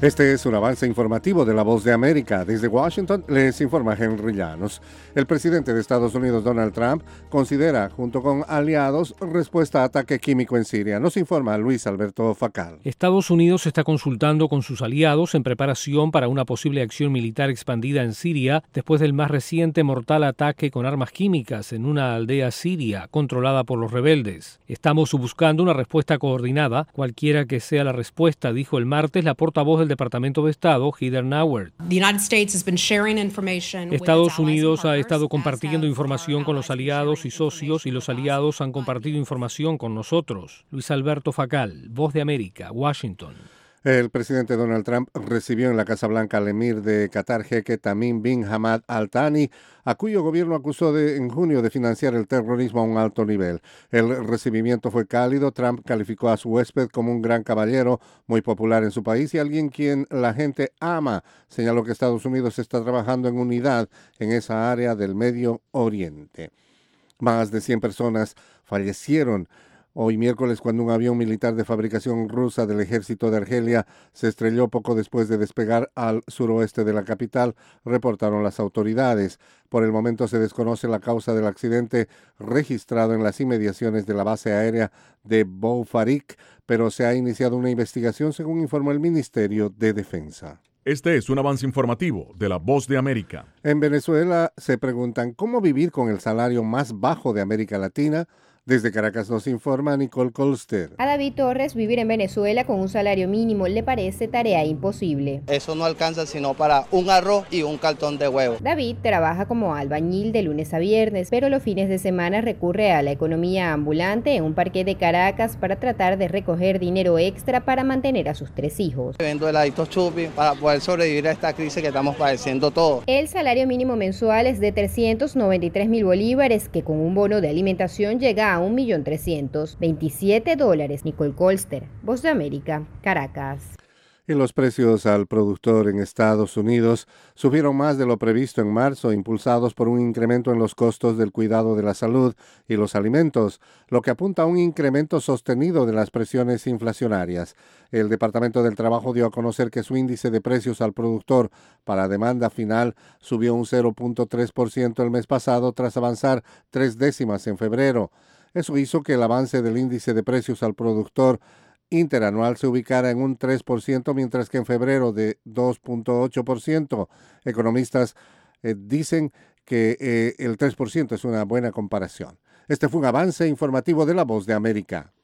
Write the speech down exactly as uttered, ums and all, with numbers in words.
Este es un avance informativo de La Voz de América. Desde Washington les informa Henry Llanos. El presidente de Estados Unidos, Donald Trump, considera, junto con aliados, respuesta a ataque químico en Siria. Nos informa Luis Alberto Facal. Estados Unidos está consultando con sus aliados en preparación para una posible acción militar expandida en Siria después del más reciente mortal ataque con armas químicas en una aldea siria controlada por los rebeldes. Estamos buscando una respuesta coordinada, cualquiera que sea la respuesta, dijo el martes la portavoz del Departamento de Estado, Heather Nauert. Estados Unidos ha estado compartiendo información con los aliados y socios y los aliados han compartido información con nosotros. Luis Alberto Facal, Voz de América, Washington. El presidente Donald Trump recibió en la Casa Blanca al emir de Qatar, jeque Tamim bin Hamad Al Thani, a cuyo gobierno acusó de, en junio de financiar el terrorismo a un alto nivel. El recibimiento fue cálido. Trump calificó a su huésped como un gran caballero, muy popular en su país y alguien quien la gente ama. Señaló que Estados Unidos está trabajando en unidad en esa área del Medio Oriente. Más de cien personas fallecieron hoy miércoles cuando un avión militar de fabricación rusa del ejército de Argelia se estrelló poco después de despegar al suroeste de la capital, reportaron las autoridades. Por el momento se desconoce la causa del accidente registrado en las inmediaciones de la base aérea de Boufarik, pero se ha iniciado una investigación según informó el Ministerio de Defensa. Este es un avance informativo de La Voz de América. En Venezuela se preguntan cómo vivir con el salario más bajo de América Latina. Desde Caracas nos informa Nicole Colster. A David Torres, vivir en Venezuela con un salario mínimo le parece tarea imposible. Eso no alcanza sino para un arroz y un cartón de huevo. David trabaja como albañil de lunes a viernes, pero los fines de semana recurre a la economía ambulante en un parque de Caracas para tratar de recoger dinero extra para mantener a sus tres hijos. Vendo heladitos chupi para poder sobrevivir a esta crisis que estamos padeciendo todos. El salario mínimo mensual es de trescientos noventa y tres mil bolívares, que con un bono de alimentación llega a a un millón trescientos veintisiete dólares. Nicole Colster, Voz de América, Caracas. Y los precios al productor en Estados Unidos subieron más de lo previsto en marzo, impulsados por un incremento en los costos del cuidado de la salud y los alimentos, lo que apunta a un incremento sostenido de las presiones inflacionarias. El Departamento del Trabajo dio a conocer que su índice de precios al productor para demanda final subió un cero punto tres por ciento el mes pasado tras avanzar tres décimas en febrero. Eso hizo que el avance del índice de precios al productor interanual se ubicara en un tres por ciento, mientras que en febrero de dos punto ocho por ciento. Economistas eh, dicen que eh, el tres por ciento es una buena comparación. Este fue un avance informativo de La Voz de América.